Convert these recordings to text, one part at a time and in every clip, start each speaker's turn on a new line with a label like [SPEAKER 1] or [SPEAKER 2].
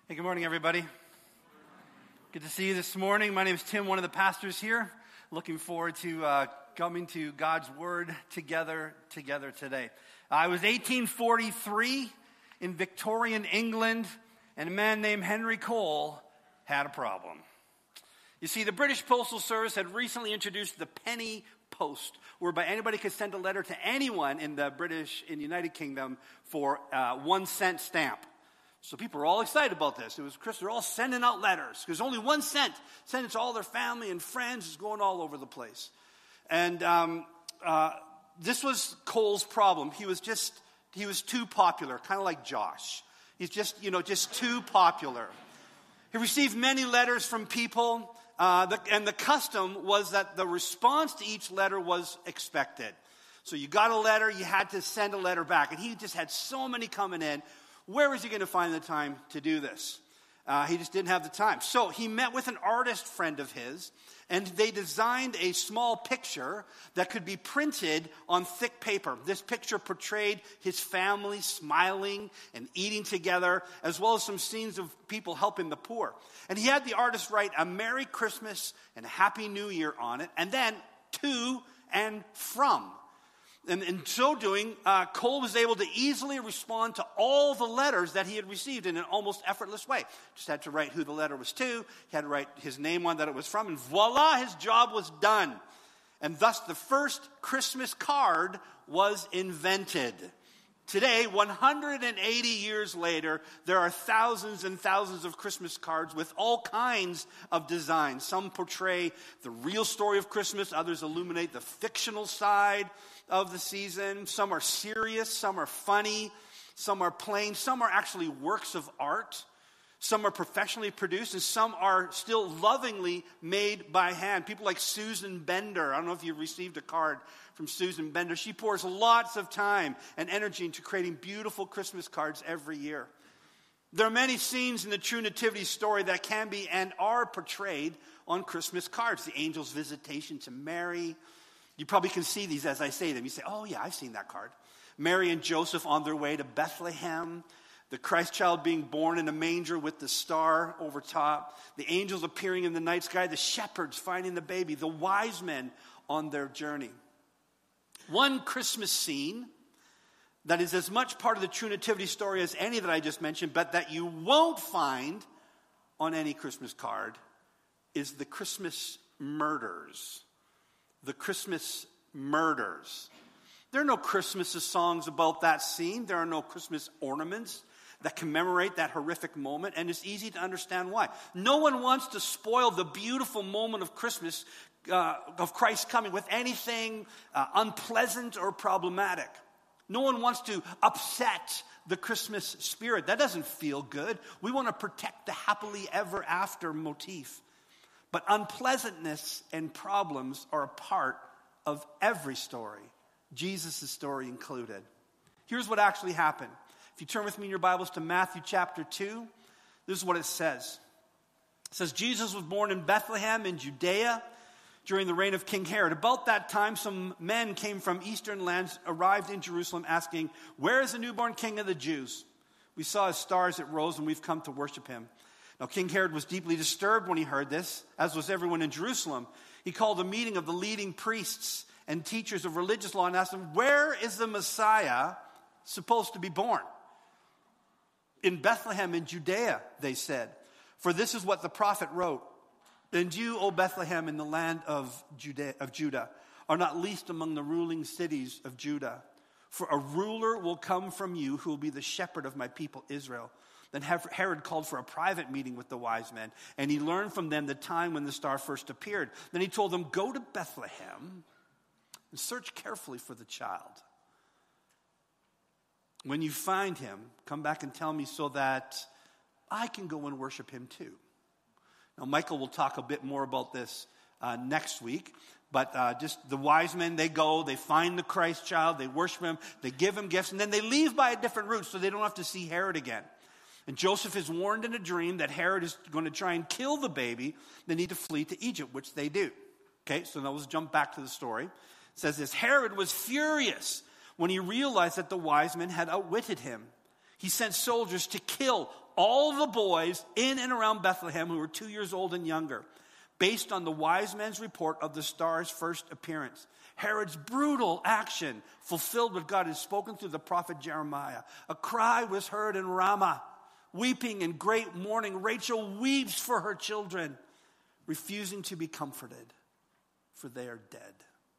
[SPEAKER 1] Hey, good morning, everybody. Good to see you this morning. My name is Tim, one of the pastors here. Looking forward to coming to God's Word together today. I was 1843 in Victorian England, and a man named Henry Cole had a problem. You see, the British Postal Service had recently introduced the penny post, whereby anybody could send a letter to anyone in the United Kingdom for a 1 cent stamp. So people were all excited about this. It was Christmas. They're all sending out letters because only 1 cent sent it to all their family and friends. It's going all over the place. And this was Cole's problem. He was too popular, kind of like Josh. He's just too popular. He received many letters from people, and the custom was that the response to each letter was expected. So you got a letter, you had to send a letter back, and he just had so many coming in. Where was he going to find the time to do this? He just didn't have the time. So he met with an artist friend of his, and they designed a small picture that could be printed on thick paper. This picture portrayed his family smiling and eating together, as well as some scenes of people helping the poor. And he had the artist write a Merry Christmas and a Happy New Year on it, and then to and from. And in so doing, Cole was able to easily respond to all the letters that he had received in an almost effortless way. Just had to write who the letter was to. He had to write his name on that it was from. And voila, his job was done. And thus the first Christmas card was invented. Today, 180 years later, there are thousands and thousands of Christmas cards with all kinds of designs. Some portray the real story of Christmas. Others illuminate the fictional side of the season. Some are serious. Some are funny. Some are plain. Some are actually works of art. Some are professionally produced, and some are still lovingly made by hand. People like Susan Bender. I don't know if you received a card from Susan Bender. She pours lots of time and energy into creating beautiful Christmas cards every year. There are many scenes in the true nativity story that can be and are portrayed on Christmas cards. The angel's visitation to Mary. You probably can see these as I say them. You say, oh yeah, I've seen that card. Mary and Joseph on their way to Bethlehem. The Christ child being born in a manger with the star over top. The angels appearing in the night sky. The shepherds finding the baby. The wise men on their journey. One Christmas scene that is as much part of the true nativity story as any that I just mentioned, but that you won't find on any Christmas card, is the Christmas murders. The Christmas murders. There are no Christmas songs about that scene. There are no Christmas ornaments that commemorate that horrific moment, and it's easy to understand why. No one wants to spoil the beautiful moment of Christmas, of Christ coming, with anything unpleasant or problematic. No one wants to upset the Christmas spirit. That doesn't feel good. We want to protect the happily ever after motif. But unpleasantness and problems are a part of every story, Jesus' story included. Here's what actually happened. If you turn with me in your Bibles to Matthew chapter 2, this is what it says. It says, Jesus was born in Bethlehem in Judea during the reign of King Herod. About that time, some men came from eastern lands, arrived in Jerusalem asking, where is the newborn king of the Jews? We saw his star as it rose, and we've come to worship him. Now, King Herod was deeply disturbed when he heard this, as was everyone in Jerusalem. He called a meeting of the leading priests and teachers of religious law and asked them, where is the Messiah supposed to be born? In Bethlehem in Judea, they said, for this is what the prophet wrote. And you, O Bethlehem, in the land of Judah, are not least among the ruling cities of Judah. For a ruler will come from you who will be the shepherd of my people Israel. Then Herod called for a private meeting with the wise men, and he learned from them the time when the star first appeared. Then he told them, go to Bethlehem and search carefully for the child. When you find him, come back and tell me so that I can go and worship him too. Now, Michael will talk a bit more about this next week. But just the wise men, they go, they find the Christ child, they worship him, they give him gifts, and then they leave by a different route so they don't have to see Herod again. And Joseph is warned in a dream that Herod is going to try and kill the baby. They need to flee to Egypt, which they do. Okay, so now let's jump back to the story. It says this, Herod was furious when he realized that the wise men had outwitted him. He sent soldiers to kill
[SPEAKER 2] all the boys in and around Bethlehem who were 2 years old and younger, based on the wise men's report of the star's first appearance. Herod's brutal action fulfilled what God had spoken through the prophet Jeremiah. A cry was heard in Ramah, weeping in great mourning. Rachel weeps for her children, refusing to be comforted, for they are dead.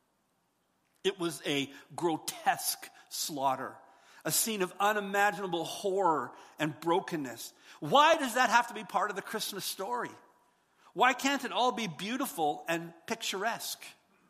[SPEAKER 2] It was a grotesque slaughter, a scene of unimaginable horror and brokenness. Why does that have to be part of the Christmas story? Why can't it all be beautiful and picturesque?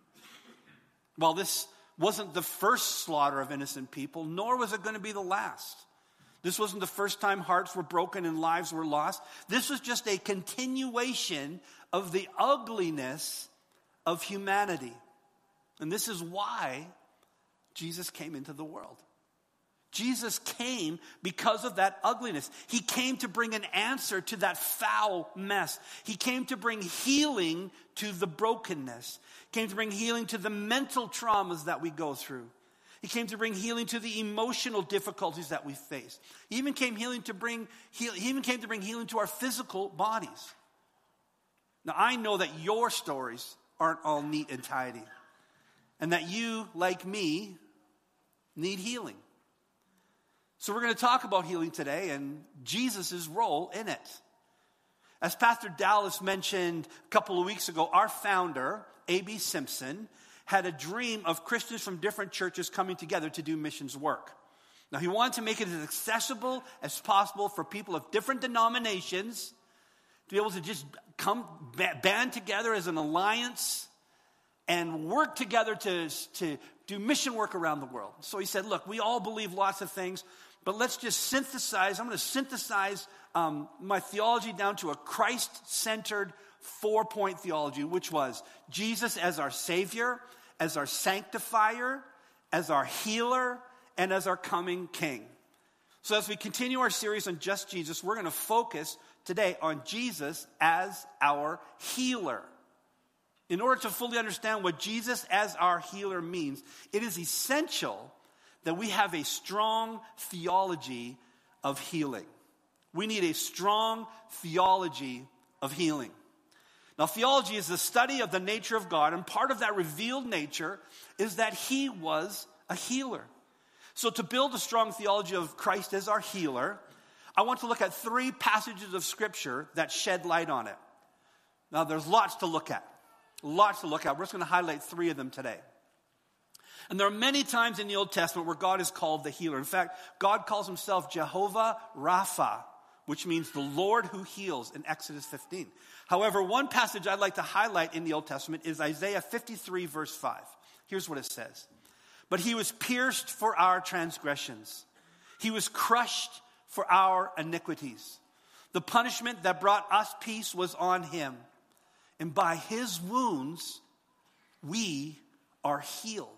[SPEAKER 2] Well, this wasn't the first slaughter of innocent people, nor was it going to be the last. This wasn't the first time hearts were broken and lives were lost. This was just a continuation of the ugliness of humanity. And this is why Jesus came into the world. Jesus came because of that ugliness. He came to bring an answer to that foul mess. He came to bring healing to the brokenness. He came to bring healing to the mental traumas that we go through. He came to bring healing to the emotional difficulties that we face. He even came to bring healing to our physical bodies. Now, I know that your stories aren't all neat and tidy, and that you, like me, need healing. So we're going to talk about healing today and Jesus' role in it. As Pastor Dallas mentioned a couple of weeks ago, our founder, A.B. Simpson, had a dream of Christians from different churches coming together to do missions work. Now, he wanted to make it as accessible as possible for people of different denominations to be able to just band together as an alliance and work together to do mission work around the world. So he said, look, we all believe lots of things, but let's just synthesize. I'm going to synthesize my theology down to a Christ-centered 4-point theology, which was Jesus as our Savior, as our sanctifier, as our healer, and as our coming King. So as we continue our series on Just Jesus, we're going to focus today on Jesus as our healer. In order to fully understand what Jesus as our healer means, it is essential that we have a strong theology of healing. We need a strong theology of healing. Now, theology is the study of the nature of God, and part of that revealed nature is that he was a healer. So to build a strong theology of Christ as our healer, I want to look at 3 passages of Scripture that shed light on it. Now, there's lots to look at. Lots to look at. We're just going to highlight 3 of them today. And there are many times in the Old Testament where God is called the healer. In fact, God calls himself Jehovah Rapha, which means the Lord who heals in Exodus 15. However, one passage I'd like to highlight in the Old Testament is Isaiah 53, verse 5. Here's what it says. But he was pierced for our transgressions. He was crushed for our iniquities. The punishment that brought us peace was on him. And by his wounds, we are healed.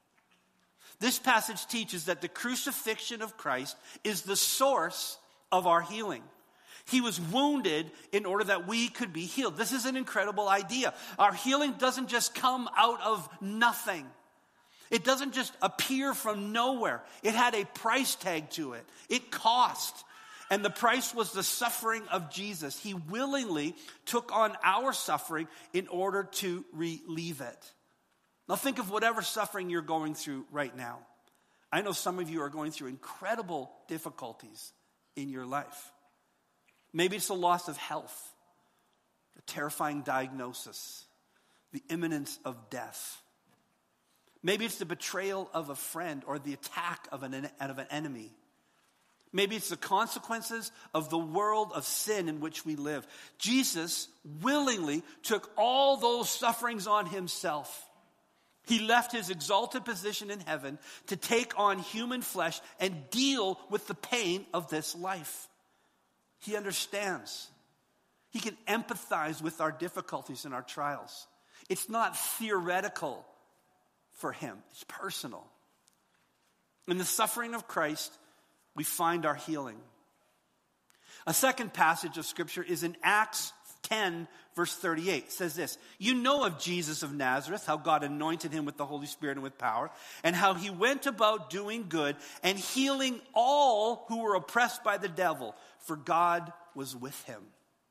[SPEAKER 2] This passage teaches that the crucifixion of Christ is the source of our healing. He was wounded in order that we could be healed. This is an incredible idea. Our healing doesn't just come out of nothing. It doesn't just appear from nowhere. It had a price tag to it. It cost. And the price was the suffering of Jesus. He willingly took on our suffering in order to relieve it. Now think of whatever suffering you're going through right now. I know some of you are going through incredible difficulties in your life. Maybe it's the loss of health, a terrifying diagnosis, the imminence of death. Maybe it's the betrayal of a friend or the attack of an enemy. Maybe it's the consequences of the world of sin in which we live. Jesus willingly took all those sufferings on himself. He left his exalted position in heaven to take on human flesh and deal with the pain of this life. He understands. He can empathize with our difficulties and our trials. It's not theoretical for him. It's personal. In the suffering of Christ, we find our healing. A second passage of Scripture is in Acts 10, verse 38 says this, "You know of Jesus of Nazareth, how God anointed him with the Holy Spirit and with power, and how he went about doing good and healing all who were oppressed by the devil, for God was with him."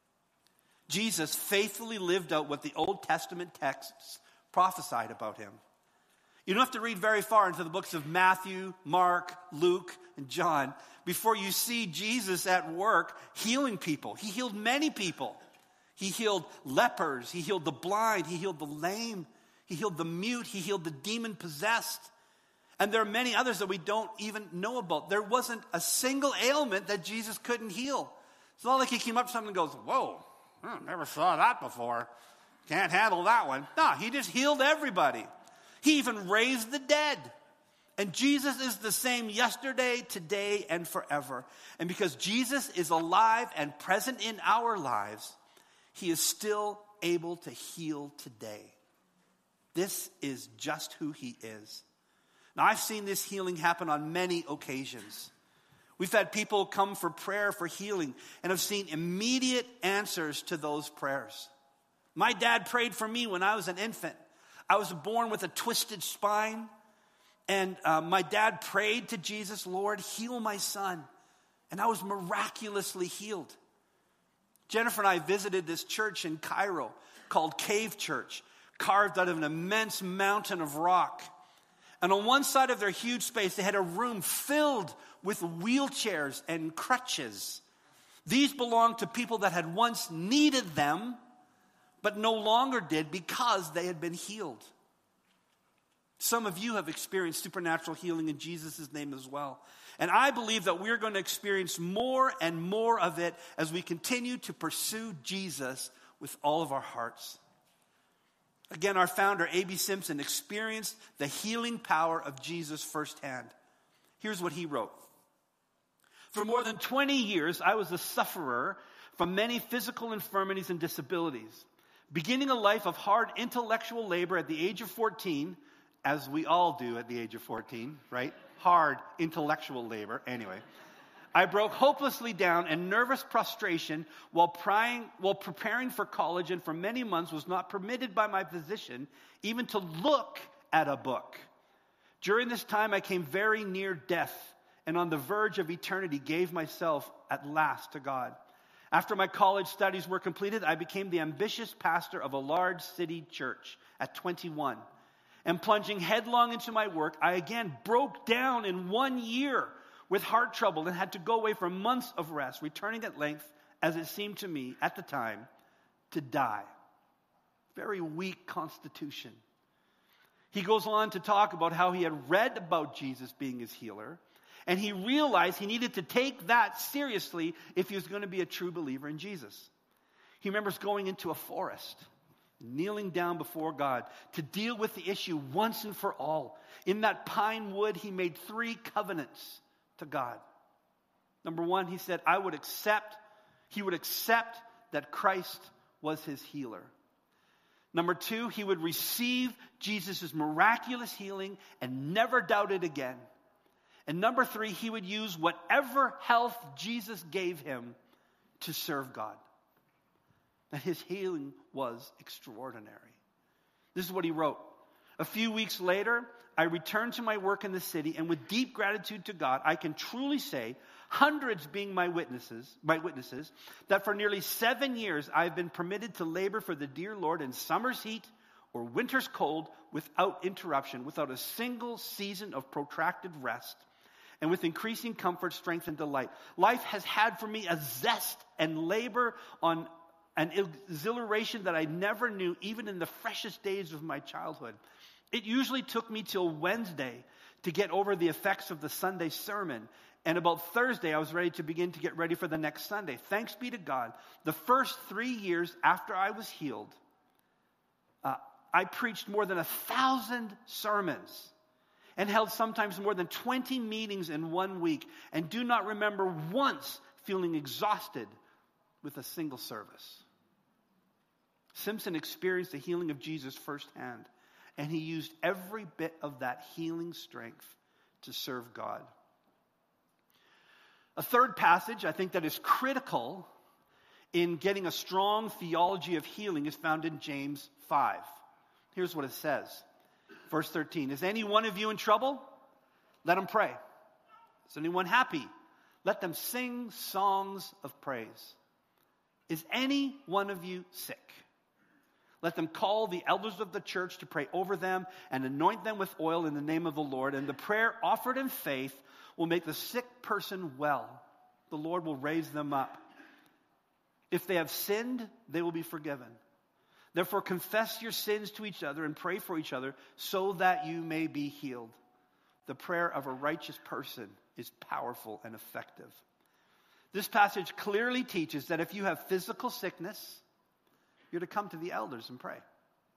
[SPEAKER 2] Jesus faithfully lived out what the Old Testament texts prophesied about him. You don't have to read very far into the books of Matthew, Mark, Luke, and John before you see Jesus at work healing people. He healed many people. He healed lepers. He healed the blind. He healed the lame. He healed the mute. He healed the demon-possessed. And there are many others that we don't even know about. There wasn't a single ailment that Jesus couldn't heal. It's not like he came up to someone and goes, "Whoa, I never saw that before. Can't handle that one." No, he just healed everybody. He even raised the dead. And Jesus is the same yesterday, today, and forever. And because Jesus is alive and present in our lives, he is still able to heal today. This is just who he is. Now, I've seen this healing happen on many occasions. We've had people come for prayer for healing and have seen immediate answers to those prayers. My dad prayed for me when I was an infant. I was born with a twisted spine, and my dad prayed to Jesus, "Lord, heal my son." And I was miraculously healed. Jennifer and I visited this church in Cairo called Cave Church, carved out of an immense mountain of rock. And on one side of their huge space, they had a room filled with wheelchairs and crutches. These belonged to people that had once needed them, but no longer did because they had been healed. Some of you have experienced supernatural healing in Jesus' name as well. And I believe that we're going to experience more and more of it as we continue to pursue Jesus with all of our hearts. Again, our founder, A.B. Simpson, experienced the healing power of Jesus firsthand. Here's what he wrote. "For more than 20 years, I was a sufferer from many physical infirmities and disabilities. Beginning a life of hard intellectual labor at the age of 14, as we all do at the age of 14, right? Hard intellectual labor, anyway. I broke hopelessly down in nervous prostration while preparing for college, and for many months was not permitted by my physician even to look at a book. During this time, I came very near death, and on the verge of eternity gave myself at last to God. After my college studies were completed, I became the ambitious pastor of a large city church at 21. And plunging headlong into my work, I again broke down in 1 year with heart trouble and had to go away for months of rest, returning at length, as it seemed to me at the time, to die. Very weak constitution. He goes on to talk about how he had read about Jesus being his healer, and he realized he needed to take that seriously if he was going to be a true believer in Jesus. He remembers going into a forest, kneeling down before God to deal with the issue once and for all. In that pine wood, he made 3 covenants to God. Number 1, he said, he would accept that Christ was his healer. Number 2, he would receive Jesus' miraculous healing and never doubt it again. And number 3, he would use whatever health Jesus gave him to serve God. And his healing was extraordinary. This is what he wrote. A few weeks later, I returned to my work in the city, and with deep gratitude to God, I can truly say, hundreds being my witnesses, that for nearly 7 years I've been permitted to labor for the dear Lord in summer's heat or winter's cold without interruption, without a single season of protracted rest, and with increasing comfort, strength, and delight. Life has had for me a zest and labor on an exhilaration that I never knew, even in the freshest days of my childhood. It usually took me till Wednesday to get over the effects of the Sunday sermon. And about Thursday, I was ready to begin to get ready for the next Sunday. Thanks be to God. The first 3 years after I was healed, I preached more than 1,000 sermons and held sometimes more than 20 meetings in 1 week, and do not remember once feeling exhausted with a single service. Simpson experienced the healing of Jesus firsthand, and he used every bit of that healing strength to serve God. A third passage I think that is critical in getting a strong theology of healing is found in James 5. Here's what it says. Verse 13, is any one of you in trouble? Let him pray. Is anyone happy? Let them sing songs of praise. Is any one of you sick? Let them call the elders of the church to pray over them and anoint them with oil in the name of the Lord. And the prayer offered in faith will make the sick person well. The Lord will raise them up. If they have sinned, they will be forgiven. Therefore, confess your sins to each other and pray for each other so that you may be healed. The prayer of a righteous person is powerful and effective. This passage clearly teaches that if you have physical sickness, you're to come to the elders and pray.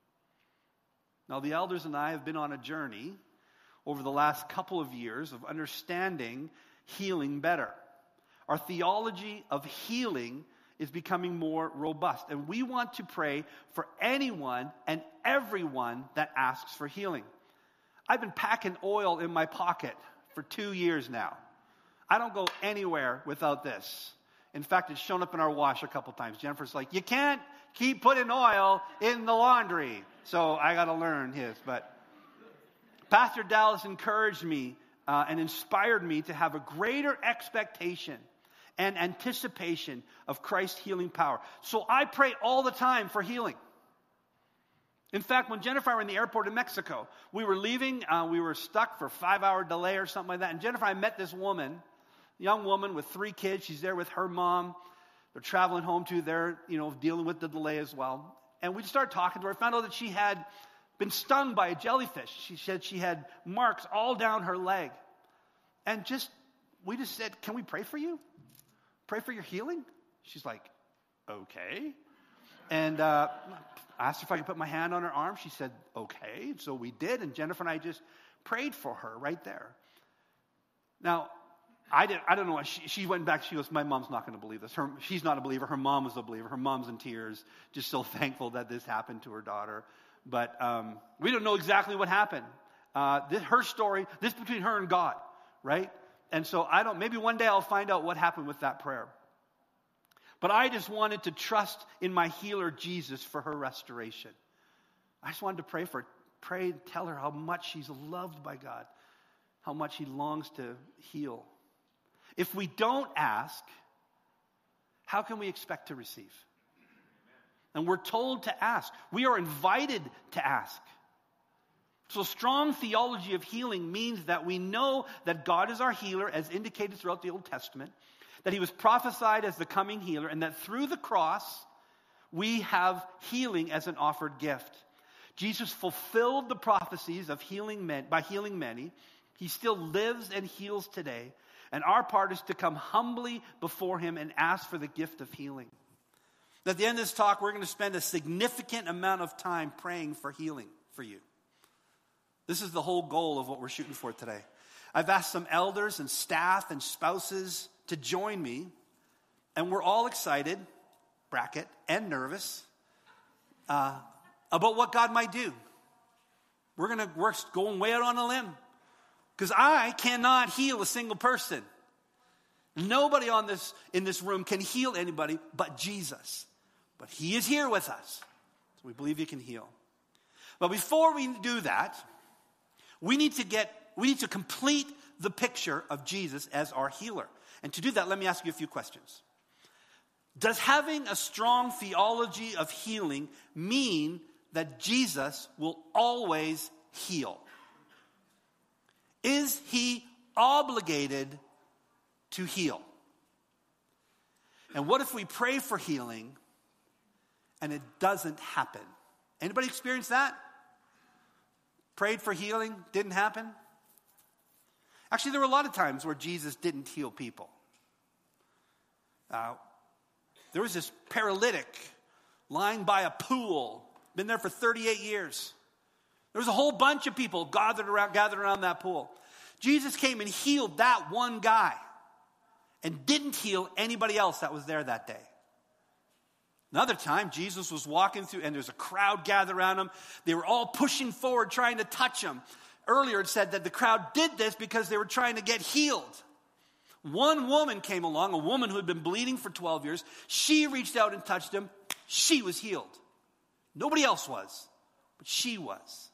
[SPEAKER 2] Now, the elders and I have been on a journey over the last couple of years of understanding healing better. Our theology of healing is becoming more robust, and we want to pray for anyone and everyone that asks for healing. I've been packing oil in my pocket for 2 years now. I don't go anywhere without this. In fact, it's shown up in our wash a couple times. Jennifer's like, you can't keep putting oil in the laundry. So I got to learn his. But Pastor Dallas encouraged me and inspired me to have a greater expectation and anticipation of Christ's healing power. So I pray all the time for healing. In fact, when Jennifer and I were in the airport in Mexico, we were leaving, we were stuck for a 5-hour delay or something like that. And Jennifer and I met this woman, young woman with 3 kids. She's there with her mom. They're traveling home too. They're, dealing with the delay as well. And we just started talking to her. I found out that she had been stung by a jellyfish. She said she had marks all down her leg. And we just said, can we pray for you? Pray for your healing? She's like, okay. And I asked her if I could put my hand on her arm. She said, okay. So we did. And Jennifer and I just prayed for her right there. Now, I don't know. She went back. She goes, my mom's not going to believe this. She's not a believer. Her mom is a believer. Her mom's in tears, just so thankful that this happened to her daughter. But we don't know exactly what happened. Her story, this between her and God, right? And so maybe one day I'll find out what happened with that prayer. But I just wanted to trust in my healer, Jesus, for her restoration. I just wanted to pray and tell her how much she's loved by God, how much he longs to heal. If we don't ask, how can we expect to receive? And we're told to ask. We are invited to ask. So strong theology of healing means that we know that God is our healer, as indicated throughout the Old Testament, that he was prophesied as the coming healer, and that through the cross, we have healing as an offered gift. Jesus fulfilled the prophecies of by healing many. He still lives and heals today. And our part is to come humbly before him and ask for the gift of healing. At the end of this talk, we're going to spend a significant amount of time praying for healing for you. This is the whole goal of what we're shooting for today. I've asked some elders and staff and spouses to join me, and we're all excited, and nervous about what God might do. We're going way out on a limb, because I cannot heal a single person. Nobody in this room can heal anybody but Jesus. But he is here with us, so we believe he can heal. But before we do that, we need to complete the picture of Jesus as our healer. And to do that, let me ask you a few questions. Does having a strong theology of healing mean that Jesus will always heal? Is he obligated to heal? And what if we pray for healing and it doesn't happen? Anybody experience that? Prayed for healing, didn't happen? Actually, there were a lot of times where Jesus didn't heal people. There was this paralytic lying by a pool, been there for 38 years. There was a whole bunch of people gathered around that pool. Jesus came and healed that one guy and didn't heal anybody else that was there that day. Another time, Jesus was walking through, and there's a crowd gathered around him. They were all pushing forward, trying to touch him. Earlier, it said that the crowd did this because they were trying to get healed. One woman came along, a woman who had been bleeding for 12 years. She reached out and touched him. She was healed. Nobody else was, but she was.